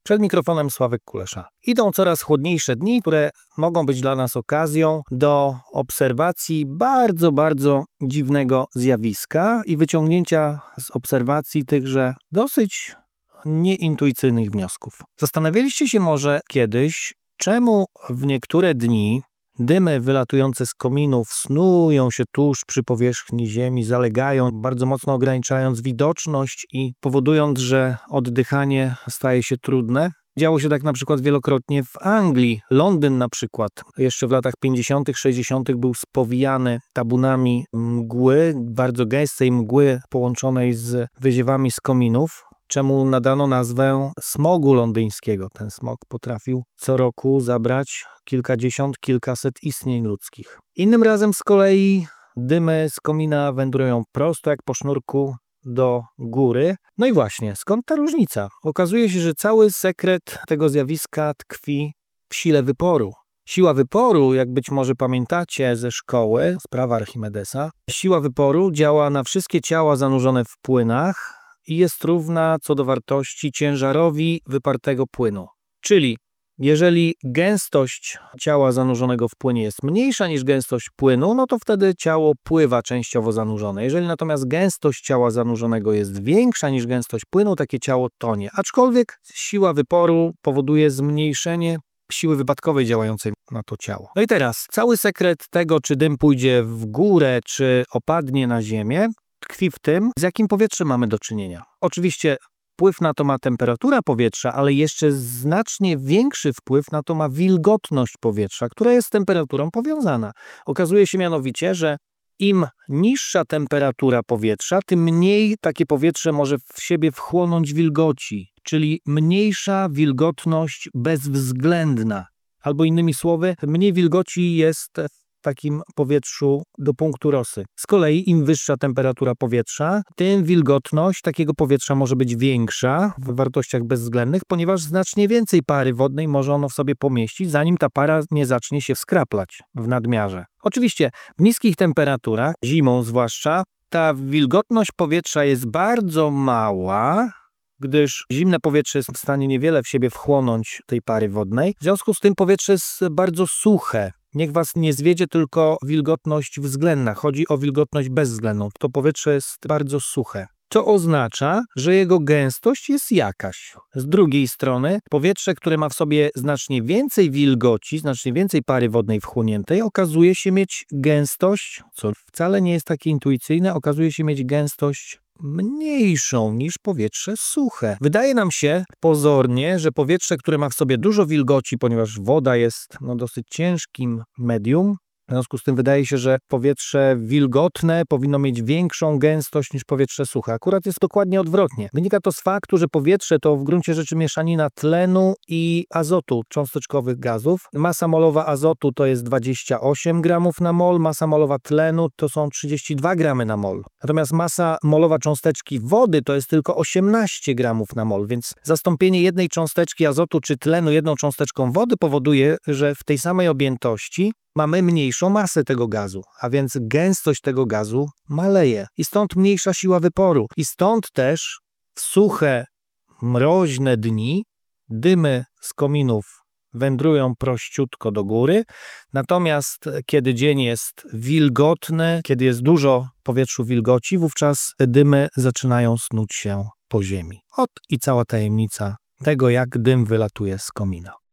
Przed mikrofonem Sławek Kulesza. Idą coraz chłodniejsze dni, które mogą być dla nas okazją do obserwacji bardzo, bardzo dziwnego zjawiska i wyciągnięcia z obserwacji tychże dosyć nieintuicyjnych wniosków. Zastanawialiście się może kiedyś, czemu w niektóre dni dymy wylatujące z kominów snują się tuż przy powierzchni ziemi, zalegają, bardzo mocno ograniczając widoczność i powodując, że oddychanie staje się trudne? Działo się tak na przykład wielokrotnie w Anglii. Londyn na przykład jeszcze w latach 50., 60. był spowijany tabunami mgły, bardzo gęstej mgły połączonej z wyziewami z kominów, czemu nadano nazwę smogu londyńskiego. Ten smog potrafił co roku zabrać kilkadziesiąt, kilkaset istnień ludzkich. Innym razem z kolei dymy z komina wędrują prosto jak po sznurku do góry. No i właśnie, skąd ta różnica? Okazuje się, że cały sekret tego zjawiska tkwi w sile wyporu. Siła wyporu, jak być może pamiętacie ze szkoły, z prawa Archimedesa, siła wyporu działa na wszystkie ciała zanurzone w płynach i jest równa co do wartości ciężarowi wypartego płynu. Czyli jeżeli gęstość ciała zanurzonego w płynie jest mniejsza niż gęstość płynu, no to wtedy ciało pływa częściowo zanurzone. Jeżeli natomiast gęstość ciała zanurzonego jest większa niż gęstość płynu, takie ciało tonie. Aczkolwiek siła wyporu powoduje zmniejszenie siły wypadkowej działającej na to ciało. No i teraz cały sekret tego, czy dym pójdzie w górę, czy opadnie na ziemię, tkwi w tym, z jakim powietrzem mamy do czynienia. Oczywiście wpływ na to ma temperatura powietrza, ale jeszcze znacznie większy wpływ na to ma wilgotność powietrza, która jest z temperaturą powiązana. Okazuje się mianowicie, że im niższa temperatura powietrza, tym mniej takie powietrze może w siebie wchłonąć wilgoci, czyli mniejsza wilgotność bezwzględna. Albo innymi słowy, mniej wilgoci jest w takim powietrzu do punktu Rossy. Z kolei im wyższa temperatura powietrza, tym wilgotność takiego powietrza może być większa w wartościach bezwzględnych, ponieważ znacznie więcej pary wodnej może ono w sobie pomieścić, zanim ta para nie zacznie się skraplać w nadmiarze. Oczywiście w niskich temperaturach, zimą zwłaszcza, ta wilgotność powietrza jest bardzo mała, gdyż zimne powietrze jest w stanie niewiele w siebie wchłonąć tej pary wodnej. W związku z tym powietrze jest bardzo suche. Niech was nie zwiedzie tylko wilgotność względna. Chodzi o wilgotność bezwzględną. To powietrze jest bardzo suche. To oznacza, że jego gęstość jest jakaś. Z drugiej strony powietrze, które ma w sobie znacznie więcej wilgoci, znacznie więcej pary wodnej wchłoniętej, okazuje się mieć gęstość, co wcale nie jest takie intuicyjne, okazuje się mieć gęstość mniejszą niż powietrze suche. Wydaje nam się pozornie, że powietrze, które ma w sobie dużo wilgoci, ponieważ woda jest dosyć ciężkim medium, w związku z tym wydaje się, że powietrze wilgotne powinno mieć większą gęstość niż powietrze suche. Akurat jest dokładnie odwrotnie. Wynika to z faktu, że powietrze to w gruncie rzeczy mieszanina tlenu i azotu, cząsteczkowych gazów. Masa molowa azotu to jest 28 gramów na mol, masa molowa tlenu to są 32 gramy na mol. Natomiast masa molowa cząsteczki wody to jest tylko 18 gramów na mol, więc zastąpienie jednej cząsteczki azotu czy tlenu jedną cząsteczką wody powoduje, że w tej samej objętości mamy mniejszą masę tego gazu, a więc gęstość tego gazu maleje i stąd mniejsza siła wyporu. I stąd też w suche, mroźne dni dymy z kominów wędrują prościutko do góry, natomiast kiedy dzień jest wilgotny, kiedy jest dużo w powietrzu wilgoci, wówczas dymy zaczynają snuć się po ziemi. Ot i cała tajemnica tego, jak dym wylatuje z komina.